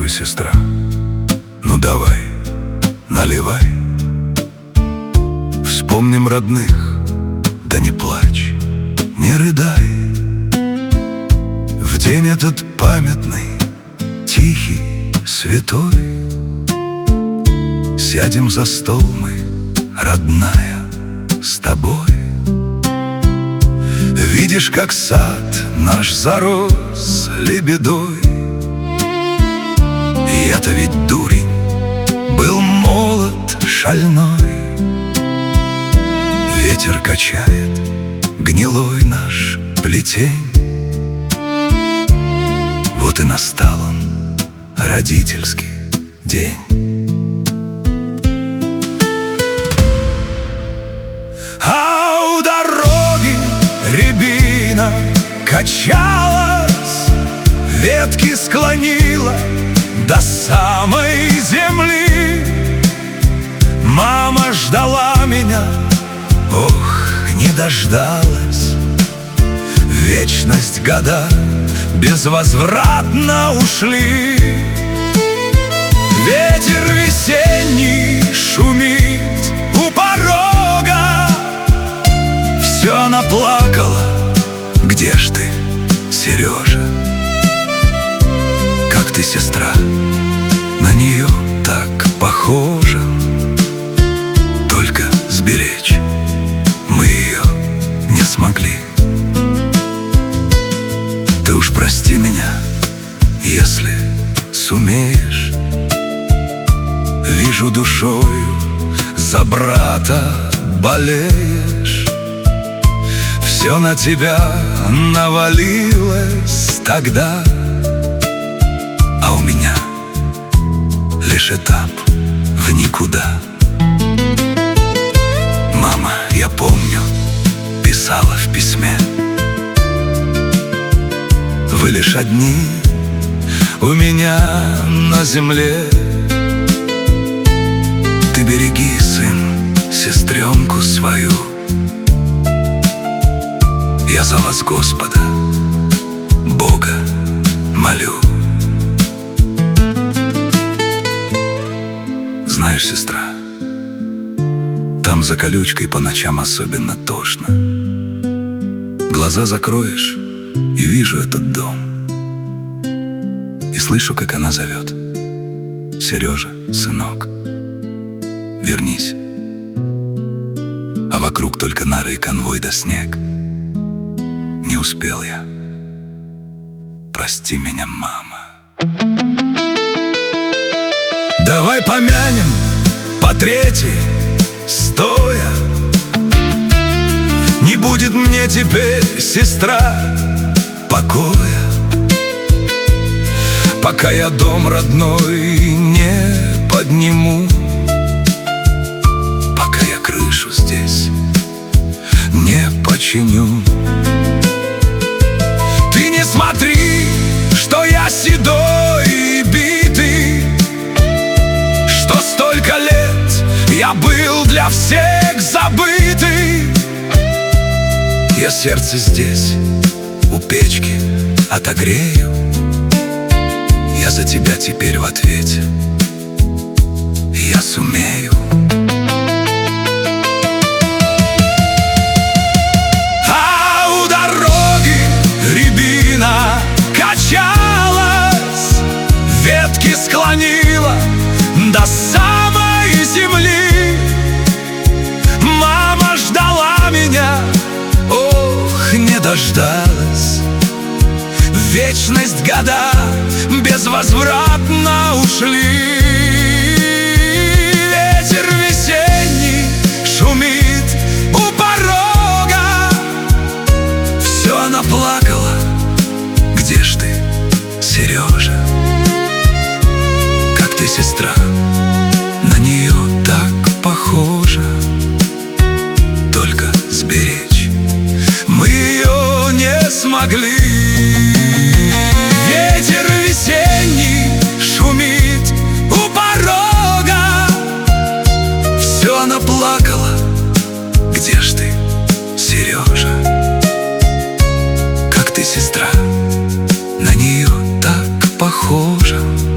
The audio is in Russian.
Здравствуй, сестра. Ну давай, наливай. Вспомним родных, да не плачь, не рыдай. В день этот памятный, тихий, святой, сядем за стол мы, родная, с тобой. Видишь, как сад наш зарос лебедой. Я-то ведь дурень, был молод, шальной. Ветер качает гнилой наш плетень. Вот и настал он, родительский день. А у дороги рябина качалась, ветки склонила до самой земли. Мама ждала меня, ох, не дождалась. Вечность года безвозвратно ушли. Ветер весенний шумит у порога. Все она плакала, где ж ты, Сережа? Как ты, сестра, на нее так похожа. Только сберечь мы ее не смогли. Ты уж прости меня, если сумеешь. Вижу, душою за брата болеешь. Все на тебя навалилось тогда, а у меня лишь этап в никуда. Мама, я помню, писала в письме: вы лишь одни у меня на земле. Ты береги, сын, сестренку свою. Я за вас Господа, Бога молю. Знаешь, сестра, там за колючкой по ночам особенно тошно. Глаза закроешь, и вижу этот дом, и слышу, как она зовет: Сережа, сынок, вернись. А вокруг только нары и конвой да снег. Не успел я. Прости меня, мама. Давай помянем по третьей, стоя. Не будет мне теперь, сестра, покоя, пока я дом родной не подниму, пока я крышу здесь не починю. Ты не смотри, что я седой и битый, что столько лет я был для всех забытый. Я сердце здесь у печки отогрею. Я за тебя теперь в ответе. Я сумею. А у дороги рябина качалась, ветки склонила до самой земли. Мама ждала меня, ох, не дождалась. Вечность года безвозвратно ушли. Ветер весенний шумит у порога. Все она плакала, где ж ты, Сережа? Как ты, сестра, на нее так похожа. Только сберечь мы ее не смогли. Ветер весенний шумит у порога. Все она плакала, где ж ты, Сережа? Как ты, сестра, на нее так похожа.